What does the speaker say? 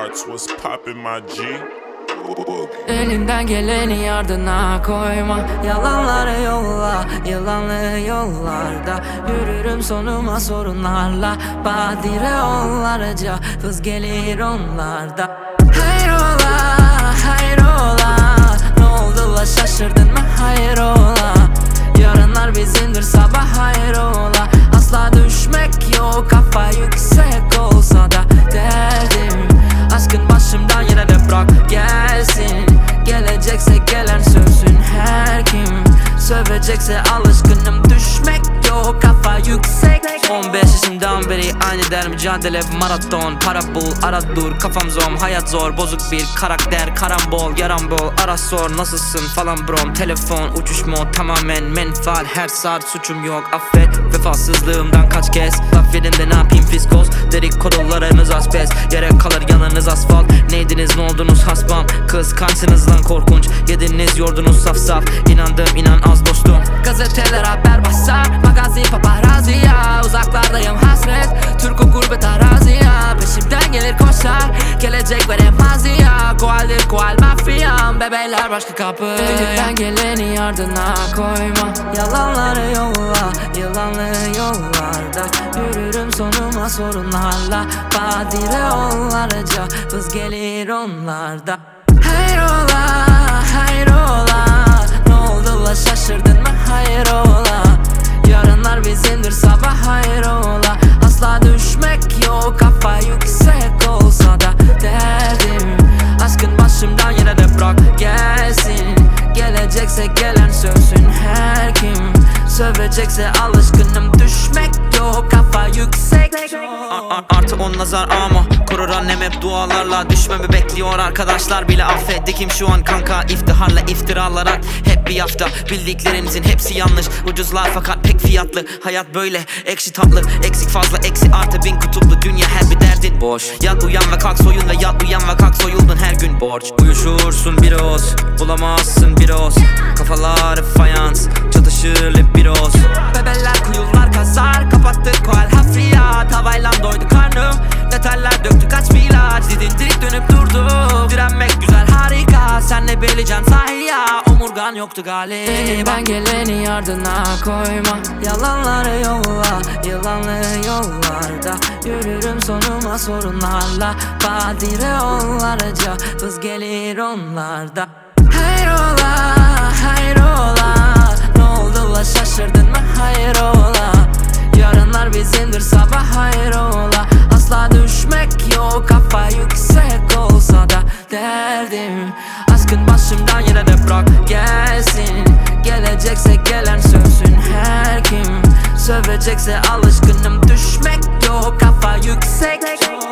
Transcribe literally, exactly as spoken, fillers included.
Hearts, what's poppin' my G? Elinden geleni yardına koyma, yalanları yolla, yılanlı yollarda yürürüm sonuma sorunlarla. Badire onlarca hız gelir onlarda. Hayrola, hayrola, ne oldu la şaşırdın mı hayrola? Yarınlar bizimdir sabah hayrola. Asla düşmek yok, kafa yüksek olsa da derdim aşkın başımdan yine de bırak gelsin. Gelecekse gelen sözsün her kim, sövecekse alışkınım düşmek yok, kafa yüksek. On beş yaşından beri aynı der mücadele maraton. Para bul ara dur kafam zom, hayat zor bozuk bir karakter. Karambol yaram bol ara sor nasılsın falan brom. Telefon uçuş mod tamamen menfaat, her saat suçum yok affet. Vefasızlığımdan kaç kez laf verin de ne yapayım fiskos. Derik kodollarınız asbest, yere kalır yanınız asfalt. Neydiniz ne oldunuz hasbam, kıskançsınız lan korkunç. Yediniz yordunuz saf saf, inandım inan az dostum. Gazeteler haber basar, magazi paparazzi ya. Uzaklardayım hasret, Türk'ü gurbet arazi ya. Peşimden gelir koşar, gelecek veremez ya. Koaldir koal mafyam, bebeler başka kapı. Elinden geleni yardına koyma, yalanları yolla, yılanlı yollarda yürürüm sonuma sorunlarla. Badire onlarca hız gelir onlarda. Hayrola, hayrola, ne oldu la şaşırdın mı hayrola? Yarınlar bizimdir sabah hayrola. Asla düşmek yok, kafa yüksek olsa da derdim aşkın başımdan yine de bırak gelsin. Gelecekse gelen sözsün her kim, sövecekse alışkınım düşmek yok, kafa yüksek. Artı on nazar ama korur annem hep dualarla. Düşmemi bekliyor arkadaşlar bile affetti kim şu an kanka. İftiharla iftiralar hep bir hafta, bildiklerinizin hepsi yanlış. Ucuzlar fakat pek fiyatlı, hayat böyle ekşi tatlı. Eksik fazla eksi artı bin kutuplu dünya her bir derdin boş. Yat uyan ve kalk soyun ve yat uyan ve kalk soyuldun her gün borç. Uyuşursun bir oz, bulamazsın bir oz. Kafalar fayans, çatışır bir oz. Bebeler kuyular kazar, kapattık koal hafriyat. Havayla doydu karnım, detaylar döktü kaç bir ilaç. Didindik dönüp durdu, direnmek güzel harika. Sen ne bileceksin sahi ya, omurgan yoktu galiba. Elinden geleni yardına koyma, yalanları yolla, yılanlı yollarda yürürüm sonuma sorunlarla. Badire onlarca hız gelir onlarda. Hayrola, hayrola, ne oldu la şaşırdın mı hayrola? Yarınlar bizimdir sabah hayrola. Asla düşmek yok, kafa yüksek olsa da derdim aşkın başımdan yine de bırak gelsin. Gelecekse gelen sözsün her kim, sövecekse alışkınım düşmek yok, kafa yüksek.